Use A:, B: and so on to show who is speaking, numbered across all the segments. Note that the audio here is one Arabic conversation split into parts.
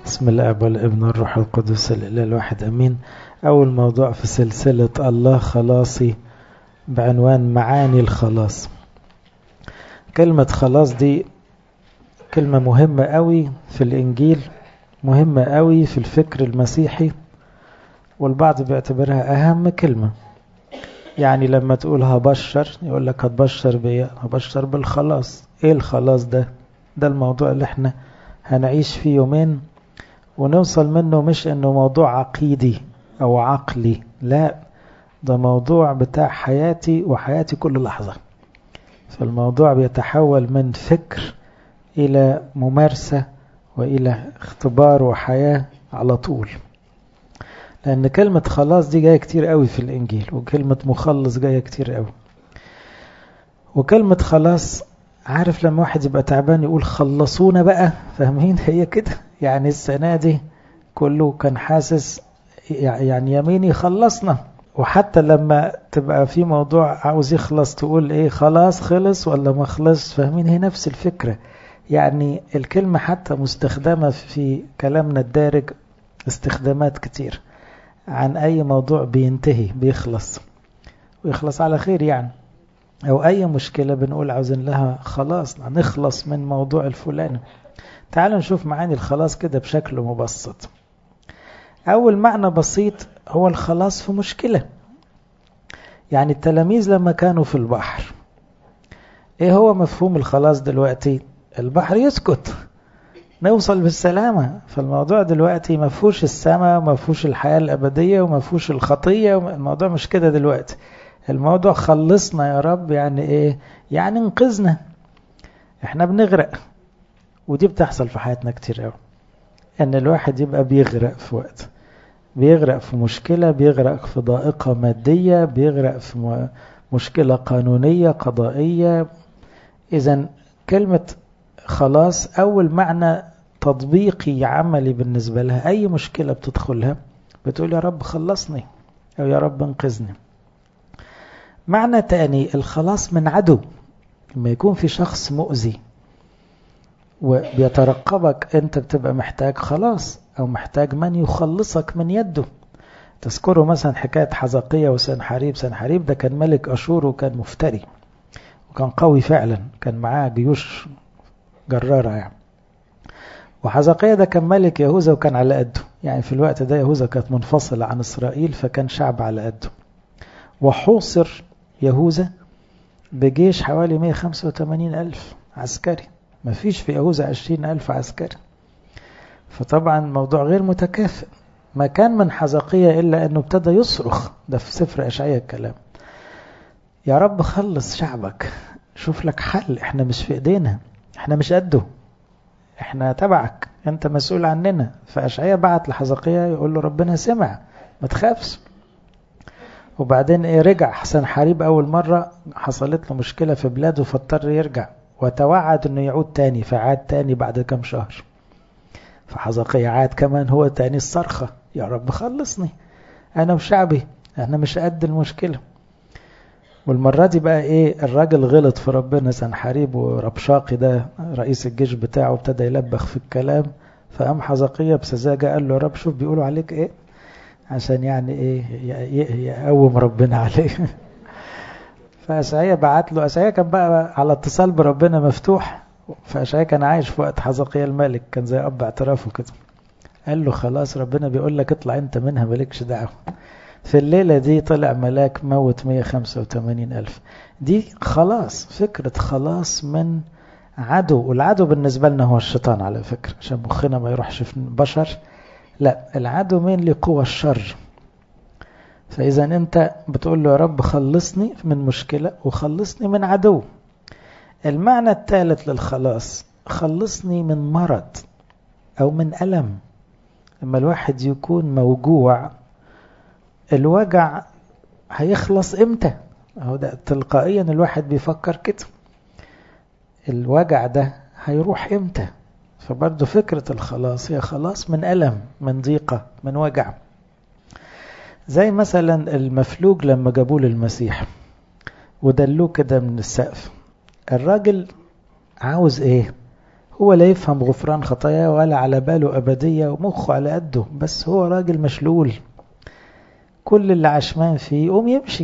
A: بسم الاب والابن والروح القدس الاله الواحد امين. اول موضوع في سلسلة الله خلاصي بعنوان معاني الخلاص. كلمة خلاص دي كلمة مهمة قوي في الانجيل، مهمة قوي في الفكر المسيحي، والبعض بيعتبرها اهم كلمة. يعني لما تقول هبشر يقول لك هتبشر بيه، هبشر بالخلاص. ايه الخلاص ده؟ ده الموضوع اللي احنا هنعيش فيه يومين ونوصل منه. مش انه موضوع عقيدي او عقلي، لا، ده موضوع بتاع حياتي وحياتي كل لحظة. فالموضوع بيتحول من فكر الى ممارسة والى اختبار وحياة على طول. لان كلمة خلاص دي جاية كتير قوي في الانجيل، وكلمة مخلص جاية كتير قوي. وكلمة خلاص، عارف لما واحد يبقى تعبان يقول خلصونا بقى، فاهمين؟ هي كده. يعني السنة دي كله كان حاسس يعني يمين يخلصنا. وحتى لما تبقى في موضوع عاوز يخلص تقول ايه، خلاص خلص ولا ما خلص؟ فاهمين؟ هي نفس الفكرة. يعني الكلمة حتى مستخدمة في كلامنا الدارج استخدامات كتير عن اي موضوع بينتهي بيخلص ويخلص على خير يعني. او اي مشكلة بنقول عاوزين لها خلاص، نخلص من موضوع الفلاني. تعالوا نشوف معاني الخلاص كده بشكل مبسط. أول معنى بسيط هو الخلاص في مشكلة. يعني التلاميذ لما كانوا في البحر، ايه هو مفهوم الخلاص دلوقتي؟ البحر يسكت، نوصل بالسلامة. فالموضوع دلوقتي مفهوش السماء، مفهوش الحياة الأبدية، ومفهوش الخطية. الموضوع مش كده دلوقتي. الموضوع خلصنا يا رب. يعني ايه؟ يعني انقذنا، احنا بنغرق. ودي بتحصل في حياتنا كتير قوي، ان الواحد يبقى بيغرق في وقت، بيغرق في مشكلة، بيغرق في ضائقة مادية، بيغرق في مشكلة قانونية قضائية. إذن كلمة خلاص أول معنى تطبيقي عملي بالنسبة لها. أي مشكلة بتدخلها بتقول يا رب خلصني، أو يا رب انقذني. معنى تاني الخلاص من عدو. لما يكون في شخص مؤذي وبيترقبك، أنت بتبقى محتاج خلاص، أو محتاج من يخلصك من يده. تذكروا مثلا حكاية حزقية وسنحريب. سنحريب ده كان ملك أشور وكان مفتري وكان قوي فعلا، كان معاه جيوش جرارة يعني. وحزقية ده كان ملك يهوذا وكان على قده. يعني في الوقت ده يهوذا كانت منفصلة عن إسرائيل، فكان شعب على قده. وحوصر يهوذا بجيش حوالي 185 ألف عسكري. ما فيش في يهوذا 20 ألف عسكري. فطبعا الموضوع غير متكافئ. ما كان من حزقية إلا أنه ابتدى يصرخ، ده في سفر أشعياء الكلام، يا رب خلص شعبك، شوف لك حل، احنا مش في ايدينا، احنا مش قده، احنا تبعك، انت مسؤول عننا. فأشعياء بعت لحزقية يقول له ربنا سمع، ما تخافش. وبعدين ايه، رجع حسن حريب أول مرة حصلت له مشكلة في بلاده فاضطر يرجع، وتوعد انه يعود تاني، فعاد تاني بعد كم شهر. فحزقية عاد كمان هو تاني الصرخة، يا رب خلصني انا وشعبي، احنا مش قد المشكلة. والمرة دي بقى ايه، الراجل غلط في ربنا. سنحريب وربشاقي ده رئيس الجيش بتاعه ابتدى يلبخ في الكلام. فقام حزقية بسذاجة قال له يا رب شوف بيقولوا عليك ايه، عشان يعني ايه يقوم ربنا عليه. فأشعياء بعت له. أشعياء كان بقى على اتصال بربنا مفتوح. فأشعياء كان عايش في وقت حزقية الملك، كان زي أب اعترافه كده. قال له خلاص ربنا بيقول لك اطلع انت منها، مالكش دعوه. في الليلة دي طلع ملاك موت 185 ألف. دي خلاص، فكرة خلاص من عدو. والعدو بالنسبة لنا هو الشيطان على فكرة، عشان مخنا ما يروحش في بشر. لا، العدو مين؟ لقوى الشر. فإذا أنت بتقول له يا رب خلصني من مشكلة وخلصني من عدو. المعنى الثالث للخلاص، خلصني من مرض أو من ألم. لما الواحد يكون موجوع، الوجع هيخلص امتى؟ اهو ده تلقائيا الواحد بيفكر كده، الوجع ده هيروح امتى؟ فبرضه فكرة الخلاص هي خلاص من ألم، من ضيقة، من وجع. زي مثلا المفلوج لما جابوه للمسيح ودلوه كده من السقف، الراجل عاوز ايه؟ هو لا يفهم غفران خطايا ولا على باله أبدية ومخه على قده، بس هو راجل مشلول كل اللي عشمان فيه يقوم يمشي.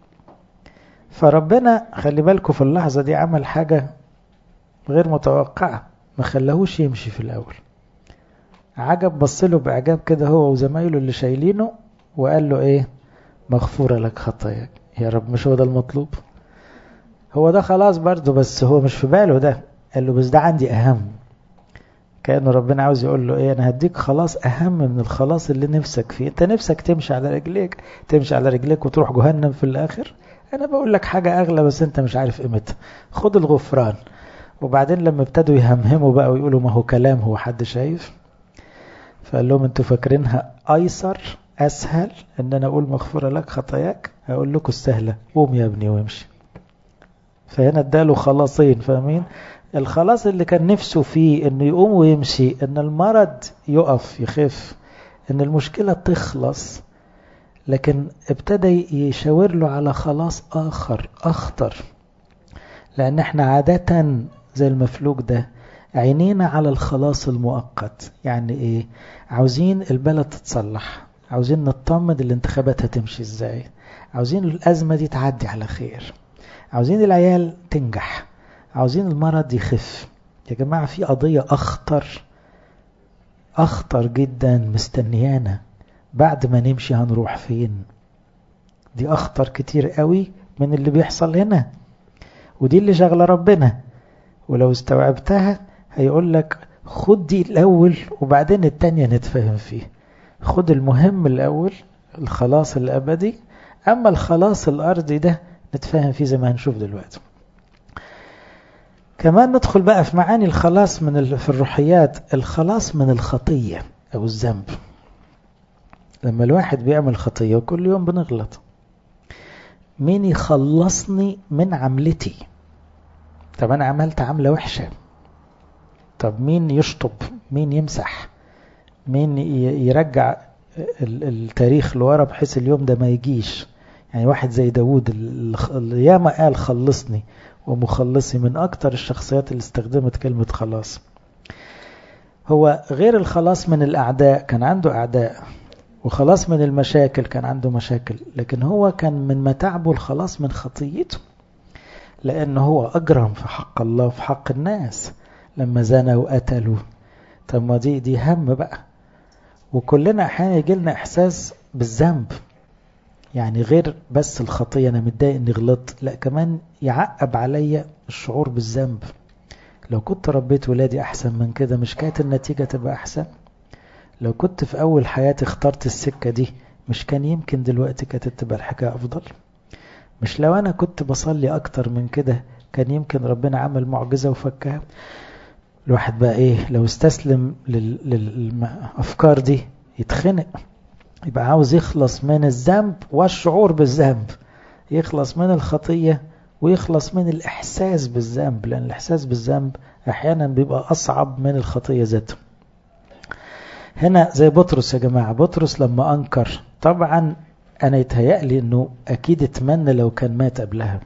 A: فربنا خلي بالكم في اللحظة دي عمل حاجة غير متوقعة، ما خلاهوش يمشي في الأول. عجب بصله بإعجاب كده هو وزمايله اللي شايلينه وقال له إيه؟ مغفورة لك خطاياك. يا رب مش هو ده المطلوب؟ هو ده خلاص برضه، بس هو مش في باله ده. قال له بس ده عندي أهم. كأنه ربنا عاوز يقول له إيه؟ أنا هديك خلاص أهم من الخلاص اللي نفسك فيه. أنت نفسك تمشي على رجليك وتروح جهنم في الآخر. أنا بقول لك حاجة أغلى بس أنت مش عارف قيمتها. خد الغفران. وبعدين لما ابتدوا يهمهموا بقى ويقولوا ما هو كلام، هو حد شايف؟ فقال لهم انتوا فاكرينها أيسر أسهل ان أنا أقول مغفورة لك خطاياك؟ أقول لكم السهلة، قوم يا ابني وامشي. فهنا اداله خلاصين، فاهمين؟ الخلاص اللي كان نفسه فيه انه يقوم ويمشي، ان المرض يقف يخف، ان المشكلة تخلص، لكن ابتدى يشاور له على خلاص آخر أخطر. لأن احنا عادة زي المفلوج ده عينينا على الخلاص المؤقت. يعني ايه؟ عاوزين البلد تتصلح، عاوزين نطمن الانتخابات هتمشي ازاي، عاوزين الأزمة دي تعدي على خير، عاوزين العيال تنجح، عاوزين المرض يخف. يا جماعة في قضية أخطر جدا مستنيانا. بعد ما نمشي هنروح فين؟ دي أخطر كتير قوي من اللي بيحصل هنا، ودي اللي شغلة ربنا. ولو استوعبتها هيقول لك خد دي الأول وبعدين التانية نتفهم فيه. خد المهم الأول، الخلاص الأبدي، أما الخلاص الأرضي ده نتفهم فيه زي ما هنشوف دلوقتي. كمان ندخل بقى في معاني الخلاص في الروحيات. الخلاص من الخطية أو الذنب. لما الواحد بيعمل خطية وكل يوم بنغلط، مين يخلصني من عملتي؟ طب أنا عملت عملة وحشة، طب مين يشطب؟ مين يمسح؟ مين يرجع التاريخ لورا بحيث اليوم ده ما يجيش؟ يعني واحد زي داود اللي ياما قال خلصني ومخلصي، من أكتر الشخصيات اللي استخدمت كلمة خلاص. هو غير الخلاص من الأعداء، كان عنده أعداء، وخلاص من المشاكل كان عنده مشاكل، لكن هو كان من متاعبه الخلاص من خطيته، لأنه هو أجرم في حق الله وفي حق الناس لما زنى وقتلوا. طب ما دي هم بقى. وكلنا أحيانا يجيلنا إحساس بالذنب، يعني غير بس الخطية أنا متضايق إني غلطت، لا كمان يعقب عليا الشعور بالذنب. لو كنت ربيت ولادي أحسن من كده مش كانت النتيجة تبقى أحسن؟ لو كنت في أول حياتي اخترت السكة دي مش كان يمكن دلوقتي كانت تبقى الحكاية أفضل؟ مش لو أنا كنت بصلي أكتر من كده كان يمكن ربنا عمل معجزة وفكها؟ الواحد بقى إيه لو استسلم للأفكار دي يتخنق، يبقى عاوز يخلص من الذنب والشعور بالذنب، يخلص من الخطية ويخلص من الإحساس بالذنب، لأن الإحساس بالذنب أحيانا بيبقى أصعب من الخطية ذاتها. هنا زي بطرس يا جماعة، بطرس لما أنكر طبعا أنا يتهيألي أنه أكيد اتمنى لو كان مات قبلها،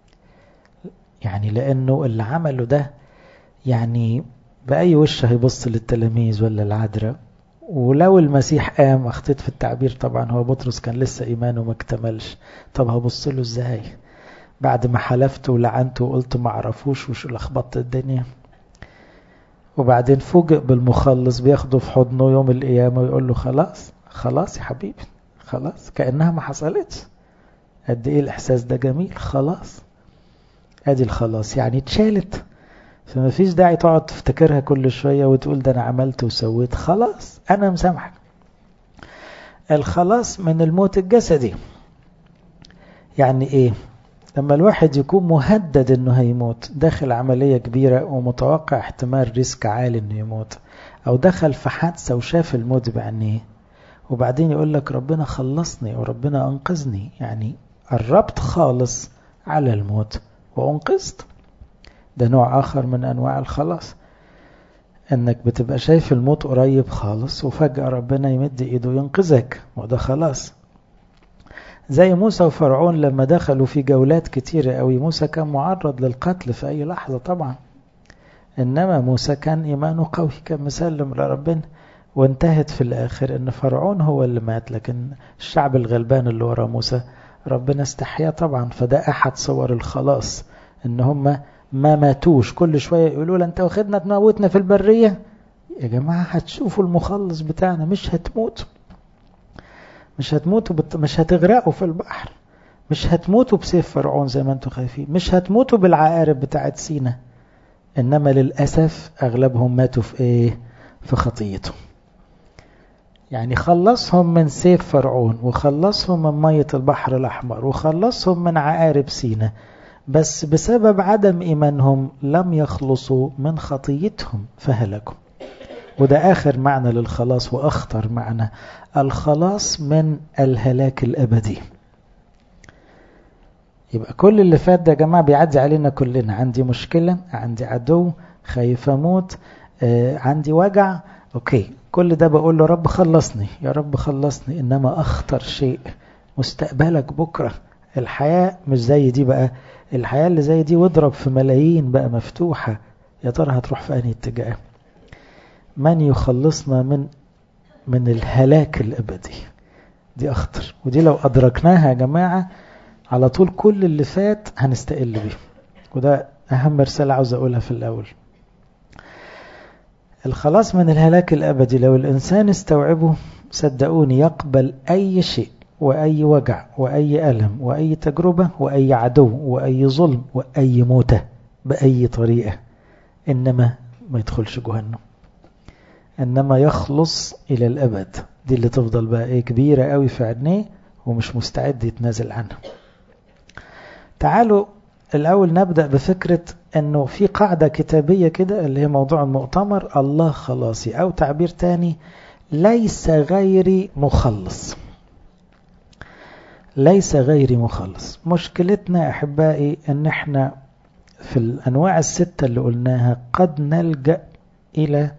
A: يعني لأنه اللي عمله ده يعني بأي وش هيبص للتلاميذ ولا العذراء؟ ولو المسيح قام، أخطيت في التعبير طبعا، هو بطرس كان لسه إيمانه ما اكتملش، طب هبص له إزاي بعد ما حلفت ولعنت وقلت ما عرفوش وش لخبطت الدنيا؟ وبعدين فوجئ بالمخلص بياخده في حضنه يوم القيامة ويقول له خلاص يا حبيبي، خلاص كأنها ما حصلتش. قد ايه الإحساس ده جميل، خلاص ادي الخلاص يعني اتشالت، فما فيش داعي تقعد تفتكرها كل شوية وتقول ده أنا عملت وسويت، خلاص أنا مسامحك. الخلاص من الموت الجسدي يعني إيه؟ لما الواحد يكون مهدد إنه هيموت، داخل عملية كبيرة ومتوقع احتمال ريسك عالي إنه يموت، أو دخل في حادثة وشاف الموت بعينيه، وبعدين يقول لك ربنا خلصني وربنا أنقذني، يعني قربت خالص على الموت وأنقذت. ده نوع آخر من أنواع الخلاص، أنك بتبقى شايف الموت قريب خالص وفجأة ربنا يمد إيده ينقذك، وده خلاص. زي موسى وفرعون لما دخلوا في جولات كتيرة قوي، موسى كان معرض للقتل في أي لحظة طبعا، إنما موسى كان إيمانه قوي، كان مسلم لربنا، وانتهت في الآخر إن فرعون هو اللي مات، لكن الشعب الغلبان اللي ورا موسى ربنا استحيا طبعا. فده أحد صور الخلاص، إن هم ما ماتوش. كل شوية يقولوا له أنت واخدنا تموتنا في البرية، يا جماعة هتشوفوا المخلص بتاعنا، مش هتموتوا، مش هتموتوا مش هتغرقوا في البحر، مش هتموتوا بسيف فرعون زي ما انتوا خايفين، مش هتموتوا بالعقارب بتاعت سينا. إنما للأسف أغلبهم ماتوا في إيه؟ في خطيتهم. يعني خلصهم من سيف فرعون، وخلصهم من مية البحر الأحمر، وخلصهم من عقارب سينا، بس بسبب عدم إيمانهم لم يخلصوا من خطيتهم فهلكوا. وده آخر معنى للخلاص وأخطر معنى، الخلاص من الهلاك الأبدي. يبقى كل اللي فات ده يا جماعة بيعدي علينا كلنا، عندي مشكلة، عندي عدو، خايف أموت، عندي وجع، أوكي، كل ده بقول له رب خلصني، يا رب خلصني. إنما أخطر شيء مستقبلك بكرة. الحياة مش زي دي بقى، الحياة اللي زي دي واضرب في ملايين بقى مفتوحة، يا ترى هتروح في أي اتجاه؟ من يخلصنا من الهلاك الأبدي؟ دي أخطر، ودي لو أدركناها يا جماعة على طول كل اللي فات هنستقل بيه. وده أهم رسالة عاوز أقولها في الأول. الخلاص من الهلاك الأبدي لو الإنسان استوعبه صدقوني يقبل أي شيء وأي وجع وأي ألم وأي تجربة وأي عدو وأي ظلم وأي موتة بأي طريقة، إنما ما يدخلش جهنم، إنما يخلص إلى الأبد. دي اللي تفضل بقى إيه كبيرة قوي في عينيه ومش مستعد يتنازل عنها. تعالوا الأول نبدأ بفكرة أنه في قاعدة كتابية كده اللي هي موضوع المؤتمر، الله خلاصي، أو تعبير تاني ليس غيري مخلص. ليس غيري مخلص. مشكلتنا أحبائي أن احنا في الأنواع الستة اللي قلناها قد نلجأ إلى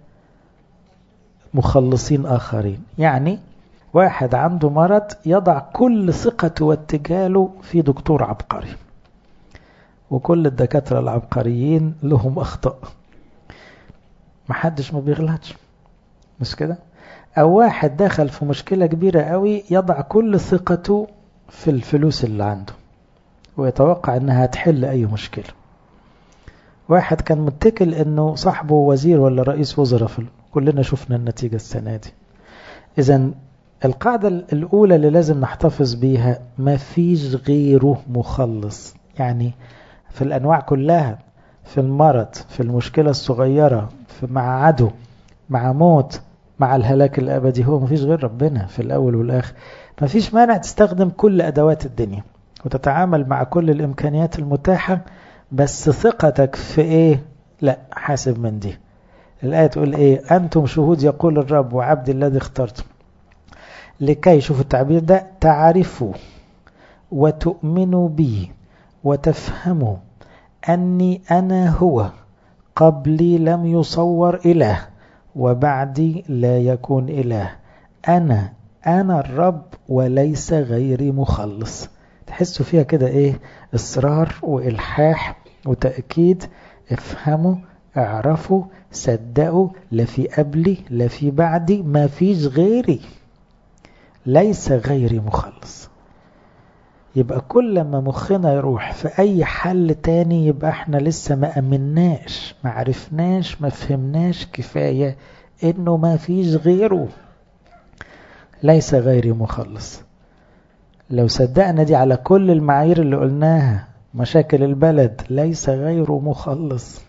A: مخلصين آخرين. يعني واحد عنده مرض يضع كل ثقته واتجاهه في دكتور عبقري، وكل الدكاترة العبقريين لهم أخطاء، محدش ما بيغلطش، مش كده؟ أو واحد دخل في مشكلة كبيرة قوي يضع كل ثقته في الفلوس اللي عنده ويتوقع أنها هتحل أي مشكلة. واحد كان متكل أنه صاحبه وزير ولا رئيس وزراء، كلنا شفنا النتيجة السنة دي. إذن القاعدة الأولى اللي لازم نحتفظ بيها ما فيش غيره مخلص. يعني في الأنواع كلها، في المرض، في المشكلة الصغيرة، مع عدو، مع موت، مع الهلاك الأبدي، هو ما فيش غير ربنا في الأول والآخر. ما فيش مانع تستخدم كل أدوات الدنيا وتتعامل مع كل الإمكانيات المتاحة، بس ثقتك في إيه؟ لا، حاسب من دي. الآية تقول إيه؟ أنتم شهود يقول الرب وعبد الذي اخترتم لكي، شوفوا التعبير ده، تعرفوا وتؤمنوا بي وتفهموا أني أنا هو، قبلي لم يصور إله وبعدي لا يكون إله، أنا الرب وليس غيري مخلص. تحسوا فيها كده إيه؟ إصرار وإلحاح وتأكيد. افهموا، اعرفوا، صدقوا، لا في قبلي لا في بعدي، ما فيش غيري، ليس غيري مخلص. يبقى كل ما مخنا يروح في أي حل تاني يبقى احنا لسه ما أمناش، ما عرفناش، ما فهمناش كفاية إنه ما فيش غيره، ليس غيري مخلص. لو صدقنا دي على كل المعايير اللي قلناها، مشاكل البلد ليس غيره مخلص،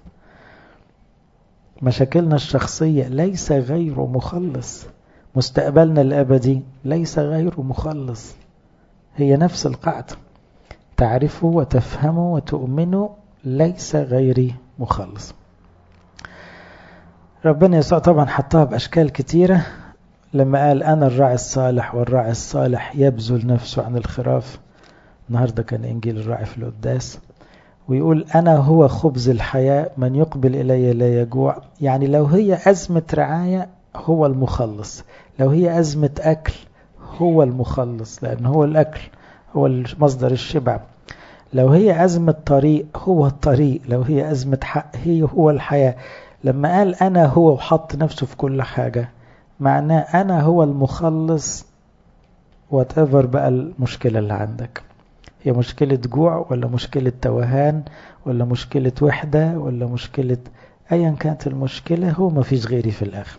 A: مشاكلنا الشخصية ليس غيره مخلص، مستقبلنا الأبدي ليس غيره مخلص. هي نفس القاعدة، تعرفوا وتفهموا وتؤمنوا ليس غيري مخلص. ربنا يسوع طبعا حطها بأشكال كتيرة لما قال أنا الراعي الصالح والراعي الصالح يبذل نفسه عن الخراف. النهاردة كان إنجيل الراعي في القداس، ويقول أنا هو خبز الحياة، من يقبل إلي لا يجوع. يعني لو هي أزمة رعاية هو المخلص، لو هي أزمة أكل هو المخلص، لأن هو الأكل هو مصدر الشبع. لو هي أزمة طريق هو الطريق، لو هي أزمة حق هو الحياة. لما قال أنا هو وحط نفسه في كل حاجة، معناه أنا هو المخلص. whatever بقى المشكلة اللي عندك، هي مشكلة جوع ولا مشكلة توهان ولا مشكلة وحدة ولا مشكلة أيا كانت المشكلة، هو ما فيش غيري في الآخر.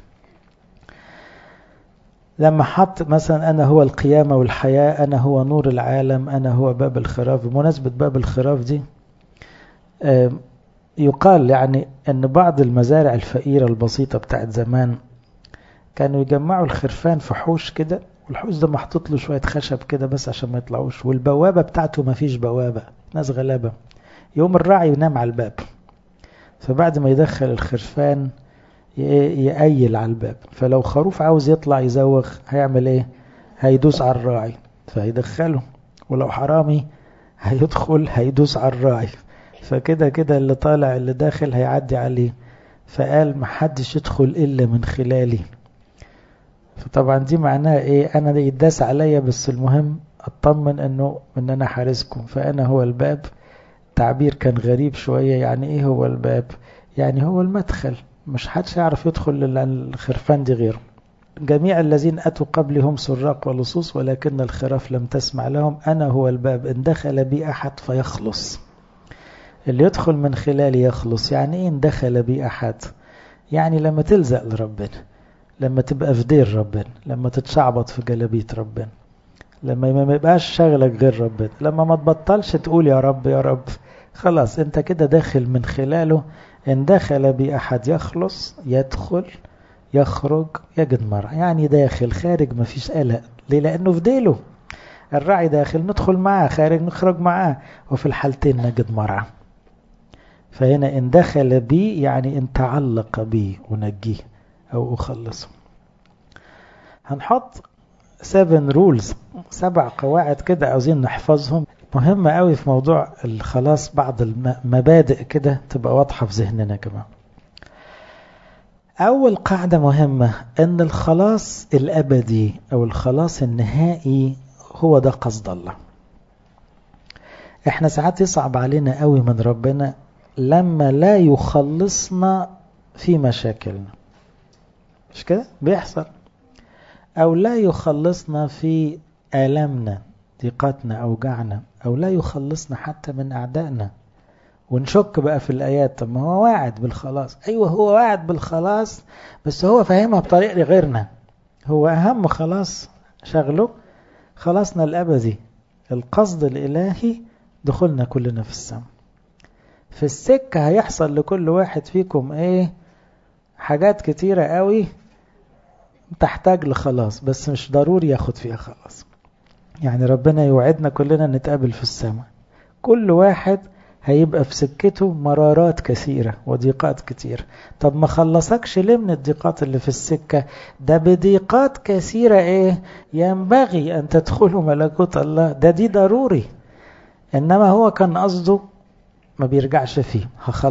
A: لما حط مثلا أنا هو القيامة والحياة، أنا هو نور العالم، أنا هو باب الخراف. بمناسبة باب الخراف دي، يقال يعني أن بعض المزارع الفقيرة البسيطة بتاعت زمان كانوا يجمعوا الخرفان في حوش كده، والحوش ده محطوط له شوية خشب كده بس عشان ما يطلعوش، والبوابة بتاعته ما فيش بوابة، ناس غلابة. يوم الراعي ينام على الباب، فبعد ما يدخل الخرفان يقيل على الباب، فلو خروف عاوز يطلع يزوغ هيعمل ايه؟ هيدوس على الراعي فيدخله، ولو حرامي هيدخل هيدوس على الراعي، فكده كده اللي طالع اللي داخل هيعدي عليه. فقال محدش يدخل إلا من خلالي. فطبعا دي معناها ايه؟ انا يداس عليا بس المهم اطمن ان انا حارسكم، فانا هو الباب. تعبير كان غريب شوية، يعني ايه هو الباب؟ يعني هو المدخل، مش حدش يعرف يدخل الخرفان دي غيره. جميع الذين أتوا قبلهم سراق ولصوص ولكن الخراف لم تسمع لهم، أنا هو الباب، إن دخل بي أحد فيخلص. اللي يدخل من خلالي يخلص. يعني إيه إن دخل بي أحد؟ يعني لما تلزق لربنا، لما تبقى في دير ربنا، لما تتشعبط في جلبية ربنا، لما ما يبقاش شغلك غير ربنا، لما ما تبطلش تقول يا رب يا رب، خلاص انت كده داخل من خلاله. ان دخل بي أحد يخلص، يدخل يخرج يجد مرعى. يعني داخل خارج مفيش قلق. ليه؟ لأنه في ديله. الراعي داخل ندخل معاه، خارج نخرج معاه، وفي الحالتين نجد مرعى. فهنا إن دخل بي يعني إن تعلق بي ونجيه أو أخلصه. هنحط 7 rules، 7 قواعد كده عاوزين نحفظهم، مهمة قوي في موضوع الخلاص. بعض المبادئ كده تبقى واضحة في ذهننا كمان. أول قاعدة مهمة أن الخلاص الأبدي أو الخلاص النهائي هو ده قصد الله. احنا ساعات يصعب علينا قوي من ربنا لما لا يخلصنا في مشاكلنا، مش كده بيحصل؟ أو لا يخلصنا في آلامنا، ضيقاتنا، أوجعنا، أو لا يخلصنا حتى من أعدائنا. ونشك بقى في الآيات، طب ما هو واعد بالخلاص. أيوة هو واعد بالخلاص، بس هو فاهمها بطريقة غيرنا. هو أهم خلاص شغله خلاصنا الأبدي، القصد الإلهي دخلنا كلنا في السماء. في السكة هيحصل لكل واحد فيكم ايه؟ حاجات كتيرة قوي تحتاج لخلاص، بس مش ضروري ياخد فيها خلاص. يعني ربنا يوعدنا كلنا نتقابل في السماء، كل واحد هيبقى في سكته مرارات كثيرة وضيقات كثيرة. طب ما خلصكش ليه من الضيقات اللي في السكة؟ ده بضيقات كثيرة ايه ينبغي ان تدخلوا ملكوت الله، دي ضروري. انما هو كان قصده ما بيرجعش فيه،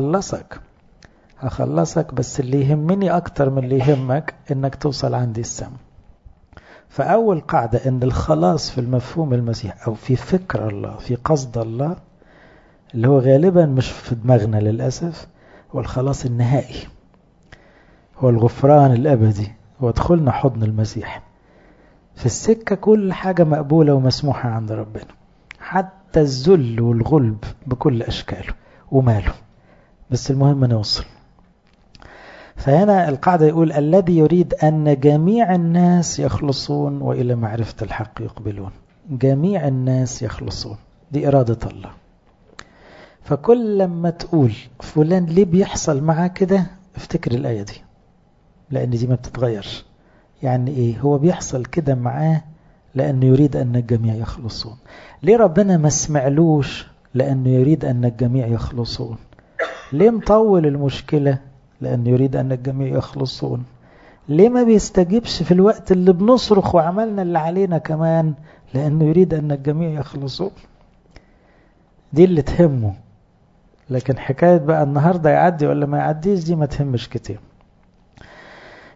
A: هخلصك بس اللي يهمني اكتر من اللي يهمك انك توصل عندي السماء. فاول قاعدة ان الخلاص في المفهوم المسيح او في فكر الله، في قصد الله، اللي هو غالبا مش في دماغنا للأسف، هو الخلاص النهائي، هو الغفران الأبدي، هو دخلنا حضن المسيح. في السكة كل حاجة مقبولة ومسموحة عند ربنا، حتى الذل والغلب بكل أشكاله وماله، بس المهم نوصل. فهنا القاعدة يقول الذي يريد أن جميع الناس يخلصون وإلى معرفة الحق يقبلون. جميع الناس يخلصون، دي إرادة الله. فكل لما تقول فلان ليه بيحصل معاه كده، افتكر الآية دي، لأن دي ما بتتغيرش. يعني إيه؟ هو بيحصل كده معاه لأنه يريد أن الجميع يخلصون. ليه ربنا ما سمعلوش؟ لأنه يريد أن الجميع يخلصون. ليه مطول المشكلة؟ لأنه يريد أن الجميع يخلصون. ليه ما بيستجيبش في الوقت اللي بنصرخ وعملنا اللي علينا كمان؟ لأنه يريد أن الجميع يخلصون. دي اللي تهمه. لكن حكاية بقى النهاردة يعدي ولا ما يعديش دي ما تهمش كتير.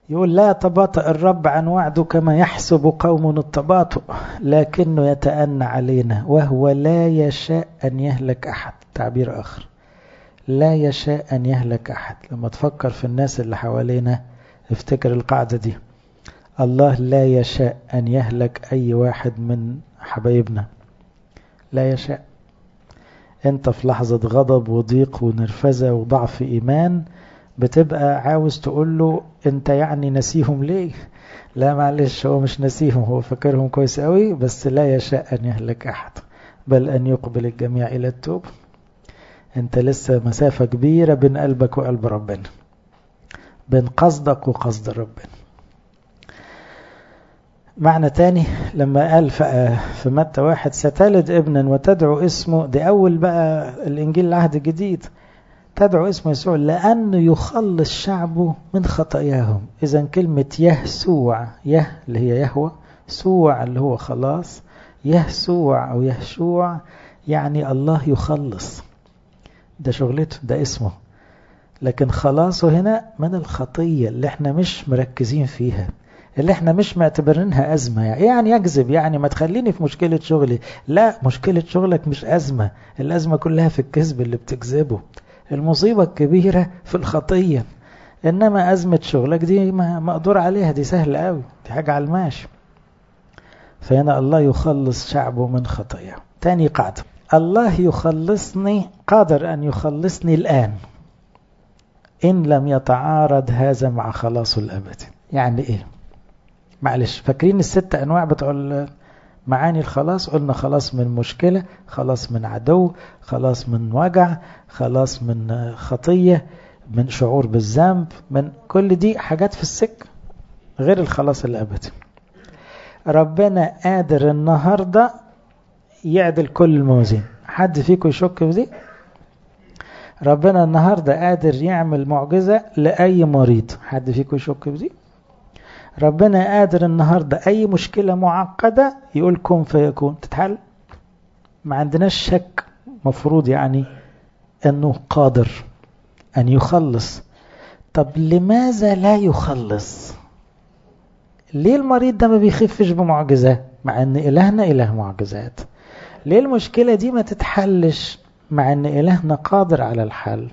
A: يقول لا يتباطأ الرب عن وعده كما يحسب قوم التباطؤ، لكنه يتأنى علينا وهو لا يشاء أن يهلك أحد. تعبير آخر، لا يشاء أن يهلك أحد. لما تفكر في الناس اللي حوالينا افتكر القاعدة دي، الله لا يشاء أن يهلك أي واحد من حبايبنا، لا يشاء. انت في لحظة غضب وضيق ونرفزة وضعف إيمان بتبقى عاوز تقول له انت يعني نسيهم ليه؟ لا معلش، هو مش نسيهم، هو فكرهم كويس قوي، بس لا يشاء أن يهلك أحد بل أن يقبل الجميع إلى التوبة. انت لسه مسافة كبيرة بين قلبك وقلب ربنا، بين قصدك وقصد ربنا. معنى تاني لما قال في متى 1 ستلد ابنا وتدعو اسمه، دي أول بقى الإنجيل العهد الجديد، تدعو اسمه يسوع لأنه يخلص شعبه من خطاياهم. إذا كلمة يسوع، اللي هي يهوى، سوع اللي هو خلاص، يسوع أو يشوع يعني الله يخلص، ده شغلته، ده اسمه. لكن خلاصه هنا من الخطية اللي احنا مش مركزين فيها، اللي احنا مش معتبرينها أزمة. يعني يكذب، يعني ما تخليني في مشكلة شغلي. لا، مشكلة شغلك مش أزمة، الأزمة كلها في الكذب اللي بتكذبه. المصيبة الكبيرة في الخطية، إنما أزمة شغلك دي مقدور عليها، دي سهلة قوي، دي حاجة على الماشي. فهنا الله يخلص شعبه من خطاياه. تاني قاعدة، الله يخلصني، قادر أن يخلصني الآن إن لم يتعارض هذا مع خلاصه الأبدي. يعني إيه؟ معلش، فاكرين ال6 أنواع بتوع معاني الخلاص؟ قلنا خلاص من مشكلة، خلاص من عدو، خلاص من وجع، خلاص من خطية، من شعور بالذنب، من كل دي حاجات في السكة غير الخلاص الأبدي. ربنا قادر النهاردة يعدل كل الموازين. حد فيكم يشك في دي؟ ربنا النهاردة قادر يعمل معجزة لأي مريض. حد فيكم يشك في دي؟ ربنا قادر النهاردة أي مشكلة معقدة يقول كن فيكون، تتحل. ما عندناش شك، مفروض يعني أنه قادر أن يخلص. طب لماذا لا يخلص؟ ليه المريض ده ما بيخفش بمعجزة مع أن إلهنا إله معجزات؟ ليه المشكلة دي ما تتحلش مع أن إلهنا قادر على الحل؟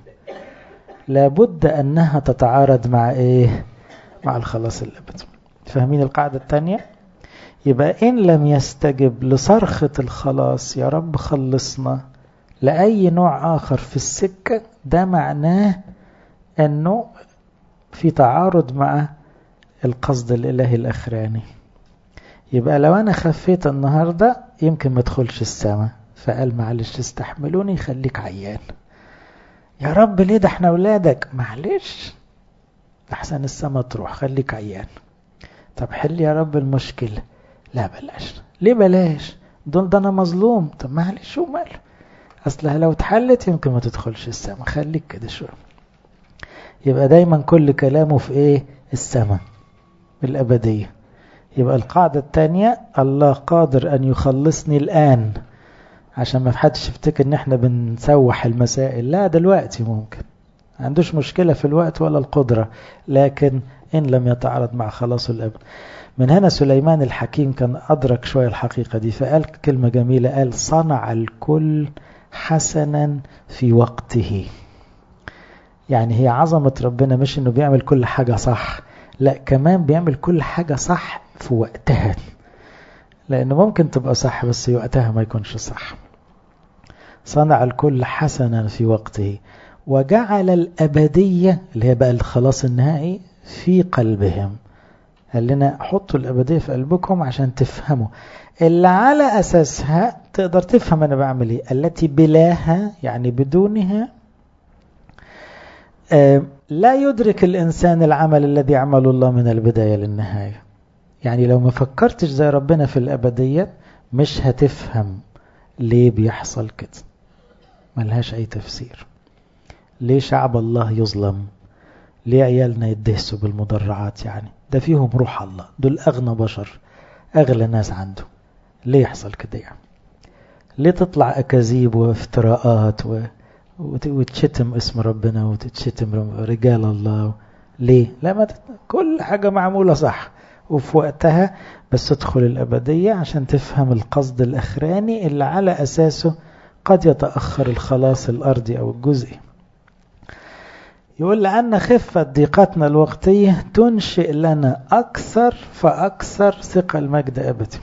A: لابد أنها تتعارض مع إيه؟ مع الخلاص الأبدي. فاهمين القاعدة الثانية؟ يبقى إن لم يستجب لصرخة الخلاص يا رب خلصنا لأي نوع آخر في السكة، ده معناه أنه في تعارض مع القصد الإلهي الأخراني. يبقى لو أنا خفيت النهاردة يمكن ما ادخلش السماء، فقال معلش استحملوني خليك عيان. يا رب ليه؟ ده احنا أولادك. معلش أحسن السماء تروح، خليك عيان. طب حل يا رب المشكلة. لا بلاش. ليه بلاش؟ ده أنا مظلوم. طب معلش وماله، أصلها لو اتحلت يمكن ما تدخلش السماء، خليك كده شوية. يبقى دايما كل كلامه في إيه؟ السماء الأبدية. يبقى القاعدة الثانية، الله قادر أن يخلصني الآن، عشان ما حدش يفتكر ان احنا بنسوح المسائل. لا، دلوقتي ممكن، ما عندوش مشكلة في الوقت ولا القدرة، لكن إن لم يتعارض مع خلاص الأبد. من هنا سليمان الحكيم كان أدرك شوية الحقيقة دي، فقال كلمة جميلة، قال صنع الكل حسنا في وقته. يعني هي عظمة ربنا مش انه بيعمل كل حاجة صح، لا كمان بيعمل كل حاجة صح في وقتها، لأنه ممكن تبقى صح بس وقتها ما يكونش صح. صنع الكل حسنا في وقته وجعل الأبدية اللي هي بقى الخلاص النهائي في قلبهم. قال لنا حطوا الأبدية في قلبكم عشان تفهموا اللي على أساسها تقدر تفهم أنا بعمل إيه. التي بلاها يعني بدونها لا يدرك الإنسان العمل الذي عمله الله من البداية للنهاية. يعني لو ما فكرتش زي ربنا في الأبدية مش هتفهم ليه بيحصل كده، ملهاش أي تفسير. ليه شعب الله يظلم؟ ليه عيالنا يدهسوا بالمدرعات؟ يعني ده فيهم روح الله، دول أغنى بشر، أغلى ناس عنده، ليه يحصل كده؟ يعني ليه تطلع أكاذيب وافتراءات وتشتم اسم ربنا وتتشتم رجال الله ليه؟ لما كل حاجة معمولة صح وفي وقتها، بس تدخل الأبدية عشان تفهم القصد الأخراني اللي على أساسه قد يتأخر الخلاص الأرضي أو الجزئي. يقول لأن خفة ضيقتنا الوقتية تنشئ لنا أكثر فأكثر ثقة المجد أبدي.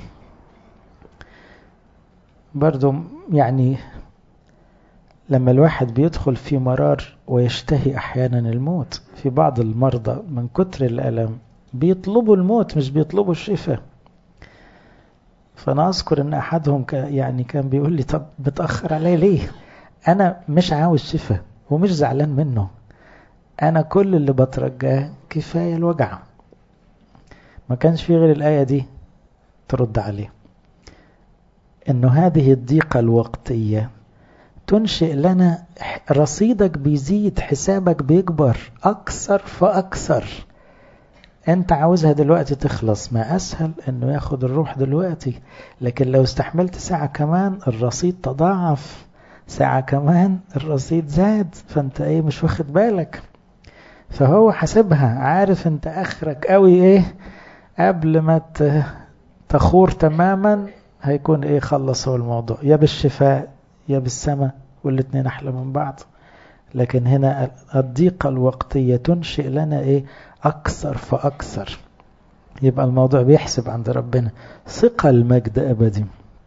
A: برضو يعني لما الواحد بيدخل في مرار ويشتهي أحيانا الموت، في بعض المرضى من كتر الألم بيطلبوا الموت مش بيطلبوا الشفاء. فأنا أذكر أن أحدهم كان بيقول لي طب بتأخر علي ليه؟ أنا مش عاوز شفاء ومش زعلان منه، أنا كل اللي بترجاه كفاية الوجع. ما كانش في غير الآية دي ترد عليه، إنه هذه الضيقة الوقتية تنشئ لنا رصيدك بيزيد، حسابك بيكبر أكثر فأكثر. أنت عاوزها دلوقتي تخلص، ما أسهل إنه ياخد الروح دلوقتي، لكن لو استحملت ساعة كمان الرصيد تضاعف، ساعة كمان الرصيد زاد، فأنت مش واخد بالك. فهو حسبها، عارف أنت آخرك قوي قبل ما تخور تماما هيكون خلص هو الموضوع، يا بالشفاء يا بالسماء، والاتنين أحلى من بعض. لكن هنا الضيقة الوقتية تنشئ لنا أكثر فأكثر. يبقى الموضوع بيحسب عند ربنا ثقة المجد أبدي.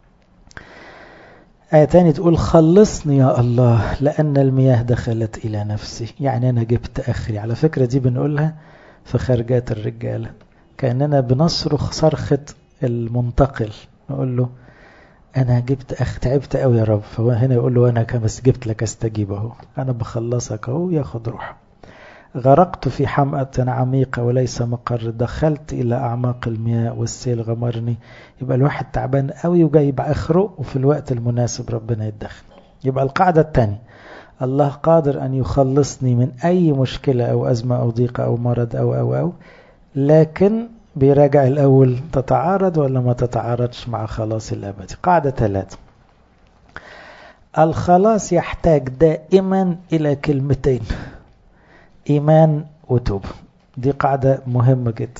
A: آية تانية تقول خلصني يا الله لأن المياه دخلت إلى نفسي. يعني أنا جبت آخري. على فكرة دي بنقولها في خارجات الرجالة، كأننا بنصرخ صرخة المنتقل، نقول له أنا جبت تعبت قوي يا رب. فهو هنا يقول له أنا بس جبت لك استجيب اهو، أنا بخلصك اهو، ياخد روح. غرقت في حمأة عميقة وليس مقر، دخلت إلى أعماق المياه والسيل غمرني. يبقى الواحد تعبان قوي وجايب آخره، وفي الوقت المناسب ربنا يتدخل. يبقى القاعدة الثانية، الله قادر أن يخلصني من أي مشكلة أو أزمة أو ضيقة أو مرض أو لكن بيراجع الأول تتعارض ولا ما تتعارضش مع خلاص الأبدي. قاعدة 3، الخلاص يحتاج دائما إلى كلمتين، إيمان وتوبة. دي قاعدة مهمة جدا.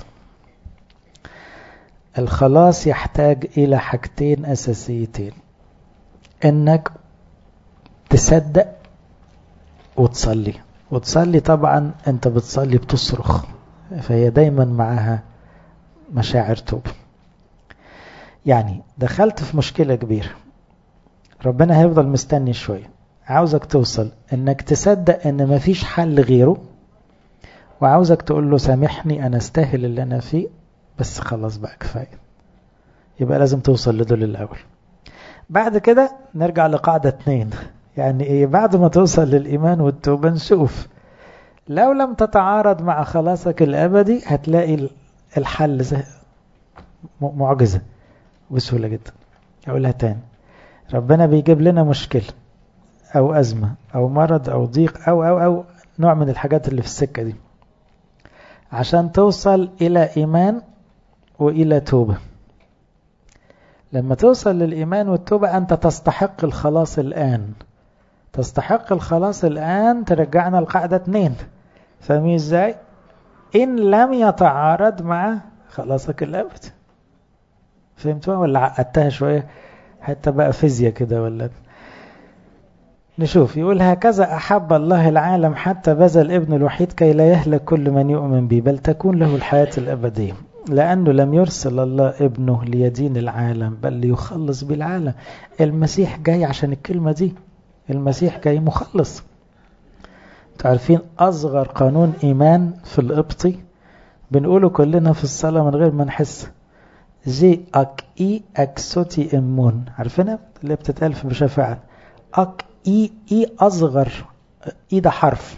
A: الخلاص يحتاج إلى حاجتين أساسيتين، إنك تصدق وتصلي. وتصلي طبعا أنت بتصلي بتصرخ، فهي دايما معها مشاعر توبة. يعني دخلت في مشكلة كبيرة، ربنا هيفضل مستني شوية، عاوزك توصل إنك تصدق إن مفيش حل غيره، وعاوزك تقول له سامحني أنا استاهل اللي أنا فيه، بس خلاص بقى كفاية. يبقى لازم توصل لدول الأول. بعد كده نرجع لقاعدة 2، يعني بعد ما توصل للإيمان والتوبة نشوف لو لم تتعارض مع خلاصك الأبدي هتلاقي الحل معجزة بسهولة جدا. أقولها تاني، ربنا بيجيب لنا مشكلة أو أزمة أو مرض أو ضيق أو نوع من الحاجات اللي في السكة دي عشان توصل إلى إيمان وإلى توبة. لما توصل للإيمان والتوبة أنت تستحق الخلاص الآن. تستحق الخلاص الآن ترجعنا القاعدة 2. فاهمين إزاي؟ إن لم يتعارض مع خلاصك الأبد. فهمتوها ولا عقدتها شوية حتى بقى فيزياء كده ولا؟ نشوف. يقول هكذا أحب الله العالم حتى بذل ابن الوحيد كي لا يهلك كل من يؤمن به بل تكون له الحياة الأبدية. لأنه لم يرسل الله ابنه ليدين العالم بل ليخلص بالعالم. المسيح جاي عشان الكلمة دي، المسيح جاي مخلص. تعرفين أصغر قانون إيمان في القبطي بنقوله كلنا في الصلاة من غير ما نحس، جي أك إي أكسوتي إمون. عارفينها اللي بتتقال في بشفاعة أك إي أصغر إي، ده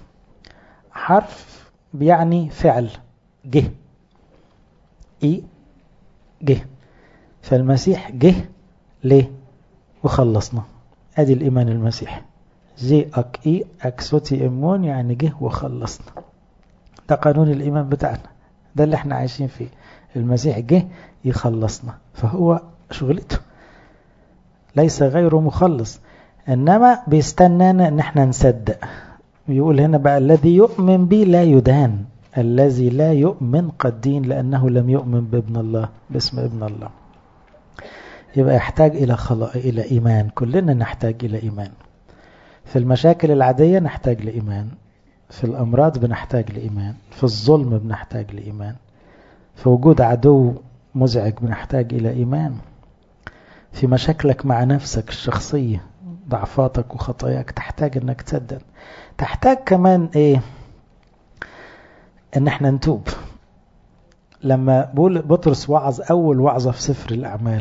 A: حرف بيعني فعل، جه إي جه. فالمسيح جه ليه وخلصنا. ادي الإيمان المسيحي، جي أك إي أكسوتي إمون يعني جه وخلصنا. ده قانون الإيمان بتاعنا، ده اللي احنا عايشين فيه. المسيح جه يخلصنا، فهو شغلته ليس غيره مخلص، إنما بيستنانا إن احنا نصدق. بيقول هنا بقى الذي يؤمن بي لا يدان. الذي لا يؤمن قد دين لأنه لم يؤمن بابن الله باسم ابن الله. يبقى يحتاج إلى إيمان. كلنا نحتاج إلى إيمان. في المشاكل العادية نحتاج لإيمان، في الأمراض بنحتاج لإيمان، في الظلم بنحتاج لإيمان، في وجود عدو مزعج بنحتاج إلى إيمان، في مشاكلك مع نفسك الشخصية ضعفاتك وخطاياك تحتاج انك تصدق. تحتاج كمان ايه؟ ان احنا نتوب. لما بطرس وعظ اول وعظة في سفر الاعمال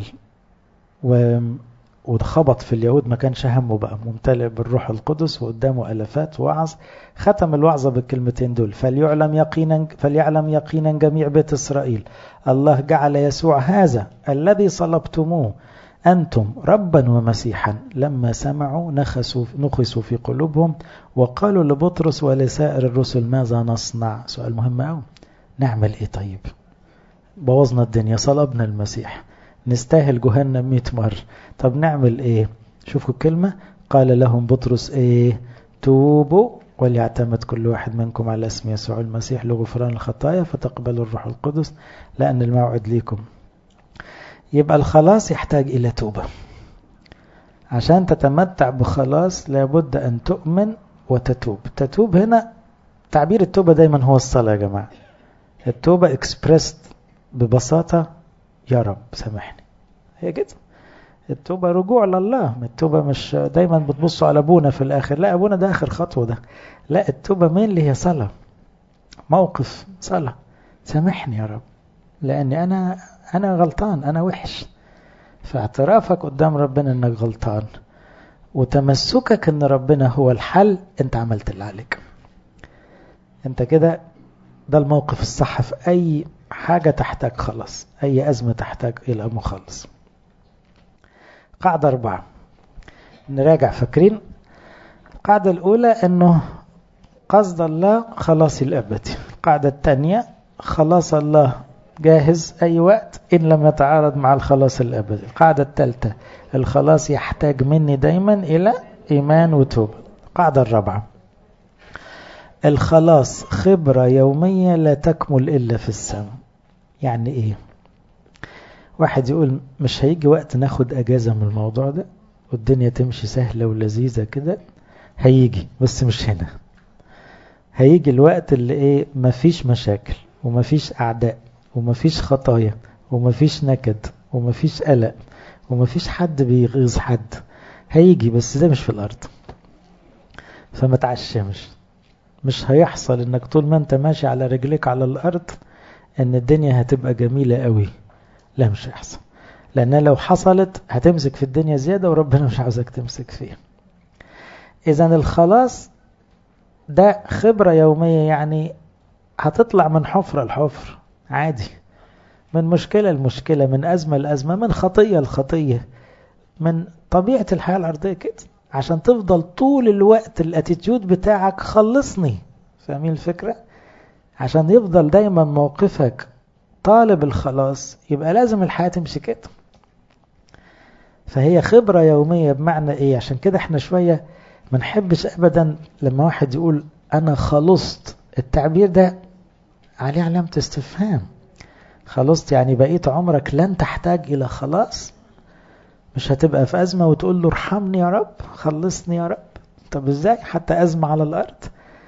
A: وخبط في اليهود، ما كانش همه بقى، ممتلئ بالروح القدس وقدامه الافات وعظ، ختم الوعظة بالكلمتين دول: فليعلم يقينا جميع بيت اسرائيل الله جعل يسوع هذا الذي صلبتموه أنتم ربا ومسيحا. لما سمعوا نخسوا في قلوبهم وقالوا لبطرس ولسائر الرسل ماذا نصنع؟ سؤال مهم أوي. نعمل إيه طيب؟ بوظنا الدنيا، صلبنا المسيح، نستاهل جهنم 100 مرة. طب نعمل إيه؟ شوفوا الكلمة، قال لهم بطرس إيه؟ توبوا وليعتمد كل واحد منكم على اسم يسوع المسيح لغفران الخطايا فتقبلوا الروح القدس لأن الموعد ليكم. يبقى الخلاص يحتاج إلى توبة. عشان تتمتع بخلاص لابد أن تؤمن وتتوب. تتوب هنا تعبير التوبة دايما هو الصلاة يا جماعة. التوبة اكسبرست ببساطة يا رب سامحني، هي كده. التوبة رجوع لله. التوبة مش دايما بتبصوا على أبونا في الآخر، لا أبونا ده آخر خطوة ده، لا التوبة مين اللي هي صلاة، موقف صلاة. سامحني يا رب لأني أنا غلطان، أنا وحش. فاعترافك قدام ربنا أنك غلطان وتمسكك أن ربنا هو الحل، أنت عملت اللي عليك. أنت كده، ده الموقف الصح في أي حاجة تحتاج خلاص، أي أزمة تحتاج إلى مخلص. قاعدة 4 نراجع. فاكرين القاعدة الأولى أنه قصد الله خلاص الأبدي. القاعدة الثانية خلاص الله جاهز أي وقت إن لم يتعارض مع الخلاص الأبدي. القاعدة الثالثة الخلاص يحتاج مني دايما إلى إيمان وتوبة. القاعدة 4 الخلاص خبرة يومية لا تكمل إلا في السماء. يعني إيه؟ واحد يقول مش هيجي وقت ناخد أجازة من الموضوع ده والدنيا تمشي سهلة ولذيذة كده؟ هيجي، بس مش هنا. هيجي الوقت اللي إيه؟ مفيش مشاكل ومفيش أعداء ومفيش خطايا ومفيش نكد ومفيش قلق ومفيش حد بيغيظ حد. هيجي، بس ده مش في الأرض. فما تعشمش، مش هيحصل انك طول ما انت ماشي على رجليك على الأرض ان الدنيا هتبقى جميلة قوي. لا، مش هيحصل، لأن لو حصلت هتمسك في الدنيا زيادة وربنا مش عاوزك تمسك فيها. إذن الخلاص ده خبرة يومية، يعني هتطلع من حفرة لحفر عادي، من مشكلة لمشكلة، من أزمة لأزمة، من خطية لخطية، من طبيعة الحياة الأرضية كده، عشان تفضل طول الوقت الاتيتيود بتاعك خلصني. فاهمين الفكرة؟ عشان يفضل دايما موقفك طالب الخلاص، يبقى لازم الحياة تمشي كده. فهي خبرة يومية. بمعنى ايه؟ عشان كده احنا شوية ما نحبش ابدا لما واحد يقول انا خلصت. التعبير ده عليه علامة استفهام. خلصت يعني بقيت عمرك لن تحتاج الى خلاص؟ مش هتبقى في أزمة وتقول له ارحمني يا رب، خلصني يا رب؟ طب ازاي؟ حتى أزمة على الأرض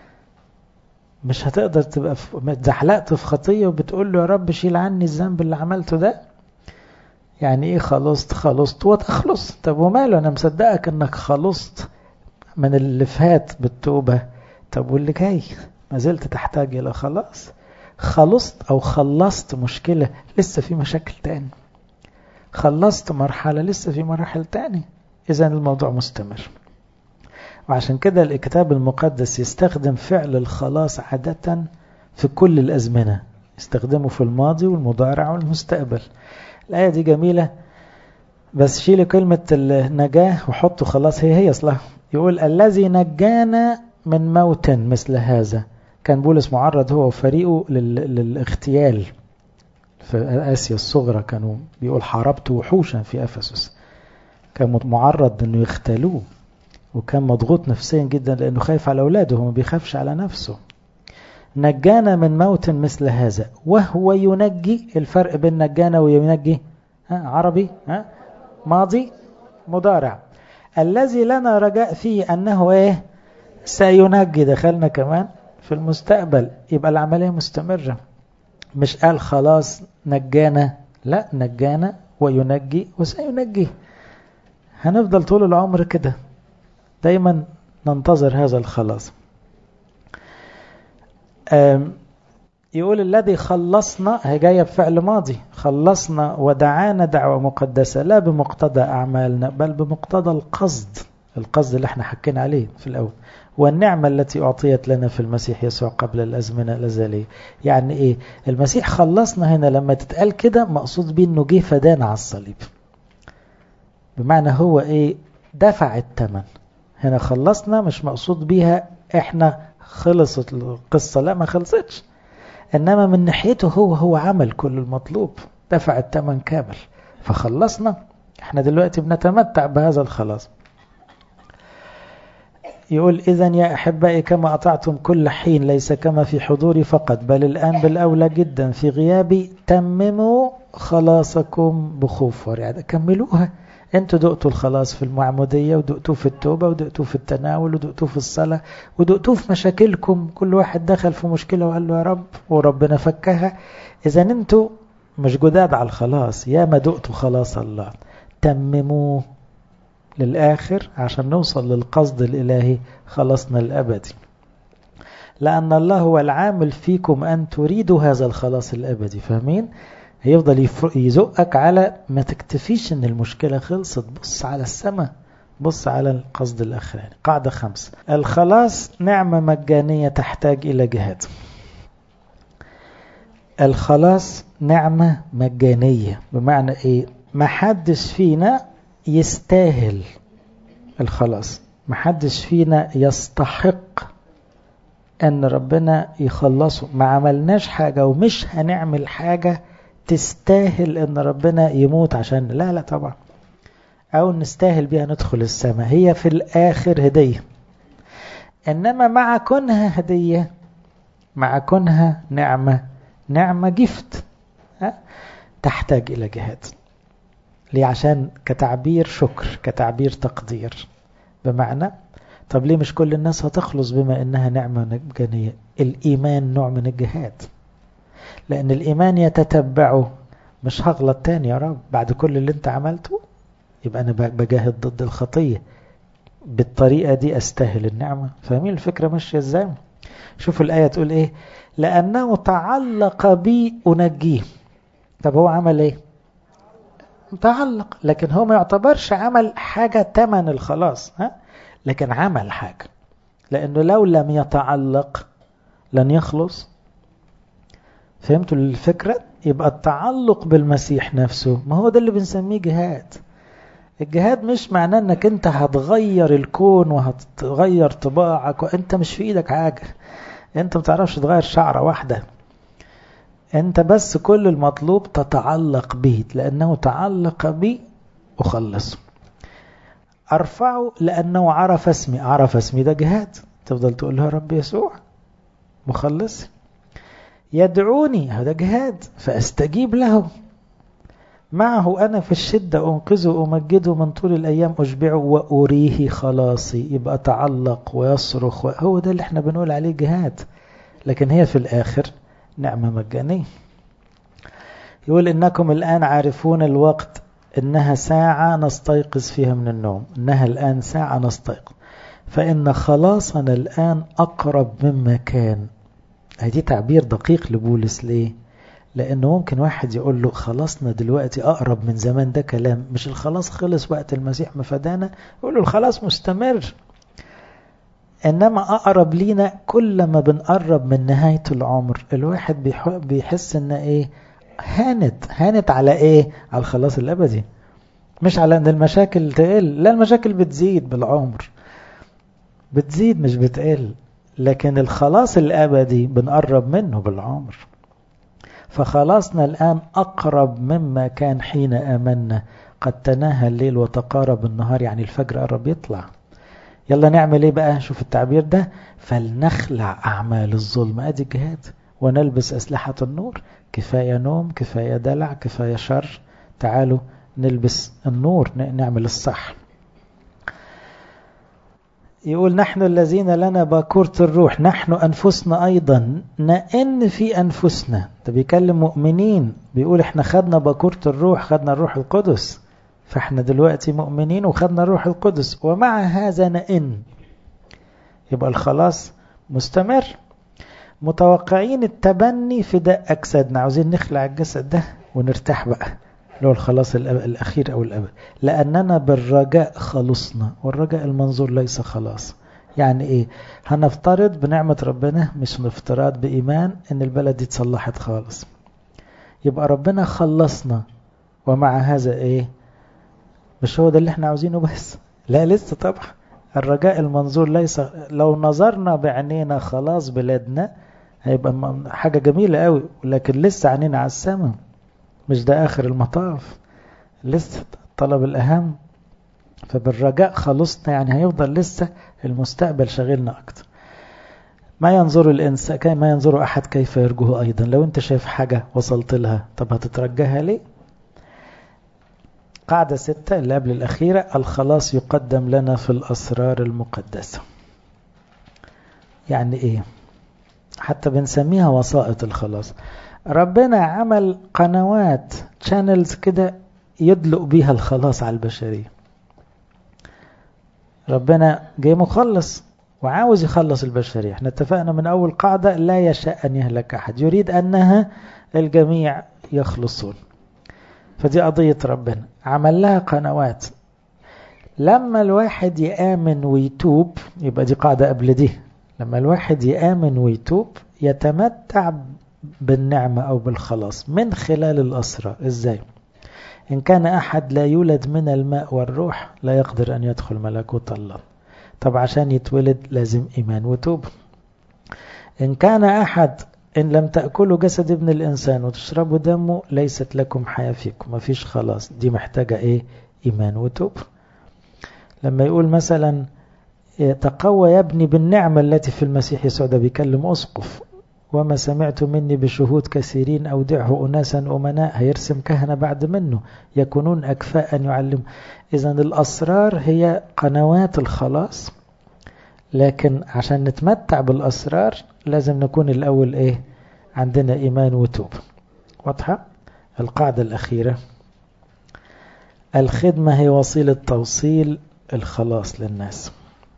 A: مش هتقدر تبقى اتزحلقت في خطية وبتقول له يا رب شيل عني الذنب اللي عملته ده. يعني ايه خلصت وتخلص؟ طب وماله، انا مصدقك انك خلصت من اللي فات بالتوبة. طب واللي جاي ما زلت تحتاج الى خلاص. خلصت او خلصت مشكلة، لسه في مشاكل تاني. خلصت مرحلة، لسه في مراحل تاني. إذن الموضوع مستمر. وعشان كده الكتاب المقدس يستخدم فعل الخلاص عادة في كل الأزمنة، يستخدمه في الماضي والمضارع والمستقبل. الآية دي جميلة، بس شيل كلمة النجاة وحطوا خلاص هي أصلها. يقول الذي نجانا من موت مثل هذا. كان بولس معرض هو وفريقه للاغتيال في آسيا الصغرى. كانوا بيقول حاربت وحوشا في أفسس. كان معرض أنه يختلوه، وكان مضغوط نفسيا جدا لأنه خايف على أولاده، هو ما بيخافش على نفسه. نجانا من موت مثل هذا وهو ينجي. الفرق بين نجانا وينجي عربي ماضي مضارع. الذي لنا رجاء فيه أنه سينجي. دخلنا كمان في المستقبل، يبقى العملية مستمرة. مش قال خلاص نجانا، لا، نجانا وينجي وسينجي. هنفضل طول العمر كده دايما ننتظر هذا الخلاص. يقول الذي خلصنا، هي جاية بفعل ماضي، خلصنا ودعانا دعوة مقدسة لا بمقتضى أعمالنا بل بمقتضى القصد اللي احنا حكينا عليه في الأول، والنعمة التي أعطيت لنا في المسيح يسوع قبل الأزمنة الأزلية. يعني إيه المسيح خلصنا هنا؟ لما تتقال كده مقصود بيه إنه جه فدانا على الصليب، بمعنى هو دفع الثمن. هنا خلصنا مش مقصود بيها احنا خلصت القصة، لا ما خلصتش، إنما من ناحيته هو عمل كل المطلوب، دفع الثمن كامل فخلصنا. احنا دلوقتي بنتمتع بهذا الخلاص. يقول إذن يا أحبائي كما أطعتم كل حين ليس كما في حضوري فقط بل الآن بالأولى جدا في غيابي تمموا خلاصكم بخوف ورعدة. كملوها. انتوا دقتوا الخلاص في المعمودية، ودقتوه في التوبة، ودقتوه في التناول، ودقتوه في الصلاة، ودقتوه في مشاكلكم. كل واحد دخل في مشكلة وقال له يا رب وربنا فكها. إذن انتوا مش جداد على الخلاص، يا ما دقتوا خلاص الله. تمموه للآخر عشان نوصل للقصد الإلهي خلصنا الأبدي، لأن الله هو العامل فيكم أن تريدوا هذا الخلاص الأبدي. فاهمين؟ هيفضل يزقك على ما تكتفيش ان المشكلة خلصت، بص على السماء، بص على القصد الأخراني. قاعدة 5: الخلاص نعمة مجانية تحتاج إلى جهاد. الخلاص نعمة مجانية بمعنى ما حدش فينا يستاهل الخلاص، ما حدش فينا يستحق أن ربنا يخلصه. ما عملناش حاجة ومش هنعمل حاجة تستاهل أن ربنا يموت عشان، لا طبعا، أو نستاهل بها ندخل السماء. هي في الآخر هدية، إنما مع كونها هدية، مع كونها نعمة جفت تحتاج إلى جهاد. ليه؟ عشان كتعبير شكر، كتعبير تقدير. بمعنى طب ليه مش كل الناس هتخلص بما إنها نعمة مجانية؟ الإيمان نوع من الجهاد، لأن الإيمان يتتبعه. مش هغلط تاني يا رب بعد كل اللي انت عملته، يبقى أنا بجاهد ضد الخطية. بالطريقة دي أستاهل النعمة. فاهمين الفكرة ماشية ازاي؟ شوفوا الآية تقول لأنه تعلق بي أنجيه. طب هو عمل تعلق، لكن هو ما يعتبرش عمل حاجة تمن الخلاص، لكن عمل حاجة، لأنه لو لم يتعلق لن يخلص. فهمتوا الفكرة؟ يبقى التعلق بالمسيح نفسه، ما هو ده اللي بنسميه جهاد. الجهاد مش معناه انك انت هتغير الكون وهتغير طباعك، وانت مش في ايدك حاجة، انت متعرفش تغير شعرة واحدة. انت بس كل المطلوب تتعلق به، لانه تعلق بي أخلص. ارفعه لانه عرف اسمي. عرف اسمي ده جهاد، تفضل تقول له رب يسوع مخلص. يدعوني، هذا جهاد، فاستجيب له. معه أنا في الشدة أنقذه وأمجده، من طول الأيام أشبعه وأريه خلاصي. يبقى تعلق ويصرخ، هو ده اللي احنا بنقول عليه جهاد. لكن هي في الآخر نعمة مجانية. يقول إنكم الآن عارفون الوقت، إنها ساعة نستيقظ فيها من النوم. إنها الآن ساعة نستيقظ، فإن خلاصنا الآن أقرب مما كان. هذه تعبير دقيق لبولس. ليه؟ لأنه ممكن واحد يقول له خلاصنا دلوقتي أقرب من زمان. ده كلام، مش الخلاص خلص وقت المسيح مفدانا. يقول له الخلاص مستمر، إنما أقرب لينا كل ما بنقرب من نهاية العمر. الواحد بيحس إن هانت على على الخلاص الأبدي، مش على أن المشاكل تقل. لا، المشاكل بتزيد بالعمر، بتزيد مش بتقل. لكن الخلاص الأبدي بنقرب منه بالعمر. فخلاصنا الآن أقرب مما كان حين آمنا. قد تناهى الليل وتقارب النهار، يعني الفجر قرب يطلع. يلا نعمل ايه بقى؟ شوف التعبير ده، فلنخلع أعمال الظلم، ادي الجهاد، ونلبس أسلحة النور. كفاية نوم، كفاية دلع، كفاية شر، تعالوا نلبس النور، نعمل الصح. يقول نحن الذين لنا باكورة الروح، نحن أنفسنا أيضا نئن في أنفسنا. ده بيكلم مؤمنين، بيقول احنا خدنا باكورة الروح، خدنا الروح القدس، فاحنا دلوقتي مؤمنين وخدنا الروح القدس، ومع هذا نئن. يبقى الخلاص مستمر، متوقعين التبني فداء أجسادنا، عاوزين نخلع الجسد ده ونرتاح بقى، اللي هو الخلاص الأخير أو الأبد. لأننا بالرجاء خلصنا، والرجاء المنظور ليس خلاص. يعني إيه؟ هنفترض بنعمة ربنا، مش نفترض بإيمان إن البلد دي اتصلحت خالص، يبقى ربنا خلصنا، ومع هذا إيه؟ مش هو ده اللي احنا عاوزينه بس، لا لسه طبعا. الرجاء المنظور ليس، لو نظرنا بعينينا خلاص بلادنا هيبقى حاجة جميلة قوي، لكن لسه عينينا على السماء، مش ده آخر المطاف، لسه الطلب الأهم. فبالرجاء خلصنا، يعني هيفضل لسه المستقبل شغلنا أكتر. ما ينظر الإنسان كما ينظر أحد كيف يرجوه أيضا. لو أنت شايف حاجة وصلت لها، طب هتترجاها ليه؟ قاعدة 6 اللي قبل الأخيرة، الخلاص يقدم لنا في الأسرار المقدسة. يعني إيه؟ حتى بنسميها وسائط الخلاص. ربنا عمل قنوات channels كده يدلق بيها الخلاص على البشرية. ربنا جاي مخلص وعاوز يخلص البشرية. احنا اتفقنا من أول قاعدة لا يشاء أن يهلك أحد، يريد أنها الجميع يخلصون. فدي قضية ربنا، عمل لها قنوات. لما الواحد يآمن ويتوب، يبقى دي قاعدة قبل دي، لما الواحد يآمن ويتوب يتمتع بالنعمة أو بالخلاص من خلال الأسرار. إزاي؟ إن كان أحد لا يولد من الماء والروح لا يقدر أن يدخل ملكوت الله. طب عشان يتولد لازم إيمان وتوب. إن كان أحد، إن لم تأكلوا جسد ابن الإنسان وتشربوا دمه ليست لكم حياة فيكم، مفيش خلاص. دي محتاجة إيه؟ إيمان وتوب. لما يقول مثلا تقوى يا ابني بالنعمة التي في المسيح يسوع، ده بيكلم أسقف. وما سمعت مني بشهود كثيرين أودعه أناسا أمناء، هيرسم كهنة بعد منه يكونون أكفاء أن يعلم. إذن الأسرار هي قنوات الخلاص، لكن عشان نتمتع بالأسرار لازم نكون الأول إيه؟ عندنا إيمان وتوب. واضحة؟ القاعدة الأخيرة، الخدمة هي وسيلة توصيل الخلاص للناس.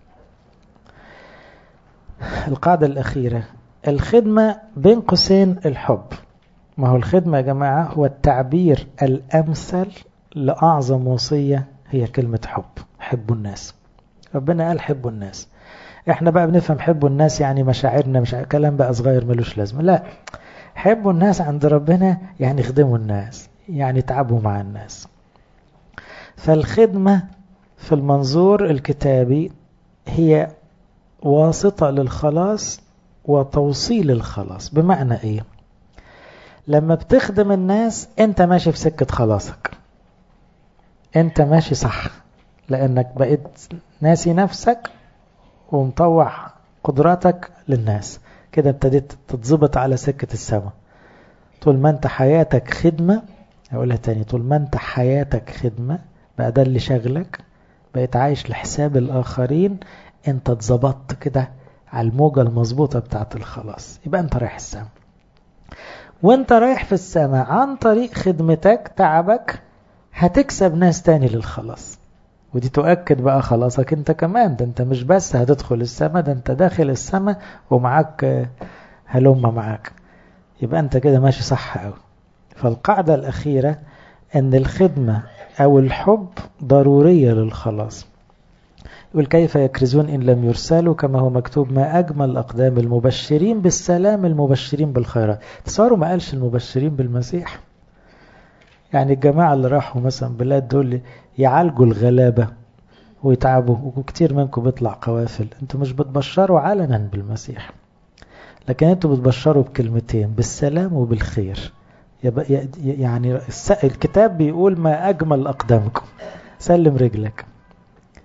A: القاعدة الأخيرة، الخدمة بين قوسين الحب. ما هو الخدمة يا جماعة هو التعبير الأمثل لأعظم وصية، هي كلمة حب. حبوا الناس، ربنا قال حبوا الناس. احنا بقى بنفهم حبوا الناس يعني مشاعرنا، مش كلام بقى صغير ملوش لازمة. لا، حبوا الناس عند ربنا يعني خدموا الناس، يعني تعبوا مع الناس. فالخدمة في المنظور الكتابي هي واسطة للخلاص وتوصيل الخلاص. بمعنى ايه؟ لما بتخدم الناس انت ماشي في سكة خلاصك، انت ماشي صح، لانك بقيت ناسي نفسك ومطوع قدراتك للناس، كده ابتديت تتظبط على سكة السماء. طول ما انت حياتك خدمة، اقولها تاني، طول ما انت حياتك خدمة بقى ده اللي شغلك، بقيت عايش لحساب الآخرين، انت اتظبطت كده على الموجة المظبوطة بتاعت الخلاص، يبقى انت رايح السماء. وانت رايح في السماء عن طريق خدمتك تعبك هتكسب ناس تاني للخلاص، ودي تؤكد بقى خلاصك انت كمان. ده انت مش بس هتدخل السماء، ده انت داخل السماء ومعاك هلومة معاك، يبقى انت كده ماشي صح قوي. فالقاعدة الأخيرة ان الخدمة او الحب ضرورية للخلاص. يقول كيف يكرزون إن لم يرسلوا، كما هو مكتوب ما أجمل أقدام المبشرين بالسلام المبشرين بالخيرات. تصوروا ما قالش المبشرين بالمسيح؟ يعني الجماعة اللي راحوا مثلا بلاد دول يعالجوا الغلابة ويتعبوا، وكتير منكم بيطلع قوافل، انتوا مش بتبشروا علنا بالمسيح، لكن انتوا بتبشروا بكلمتين، بالسلام وبالخير. يعني الكتاب بيقول ما أجمل أقدامكم، سلم رجلك.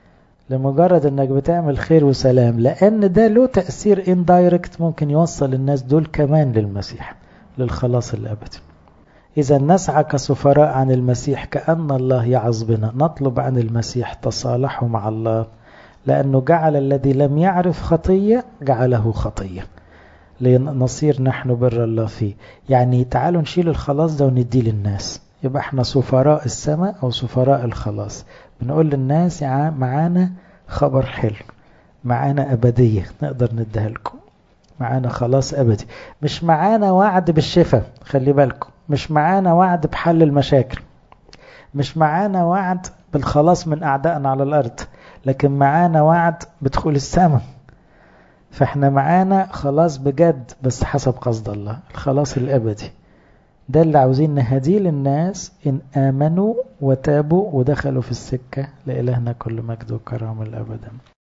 A: لمجرد انك بتعمل خير وسلام، لان ده له تأثير اندايركت ممكن يوصل الناس دول كمان للمسيح، للخلاص الأبدي. إذا نسعى كسفراء عن المسيح كأن الله يعظ بنا، نطلب عن المسيح تصالحوا مع الله، لأنه جعل الذي لم يعرف خطية جعله خطية لنصير نحن بر الله فيه. يعني تعالوا نشيل الخلاص ده ونديه للناس، يبقى احنا سفراء السماء أو سفراء الخلاص. بنقول للناس معانا خبر حلو، معانا أبدية نقدر نديها لكم، معانا خلاص أبدي، مش معانا وعد بالشفاء، خلي بالكم، مش معانا وعد بحل المشاكل، مش معانا وعد بالخلاص من أعدائنا على الأرض، لكن معانا وعد بدخول السماء. فاحنا معانا خلاص بجد، بس حسب قصد الله، الخلاص الأبدي ده اللي عاوزين نهديه للناس إن آمنوا وتابوا ودخلوا في السكة. لإلهنا كل مجد وكرامة الأبد.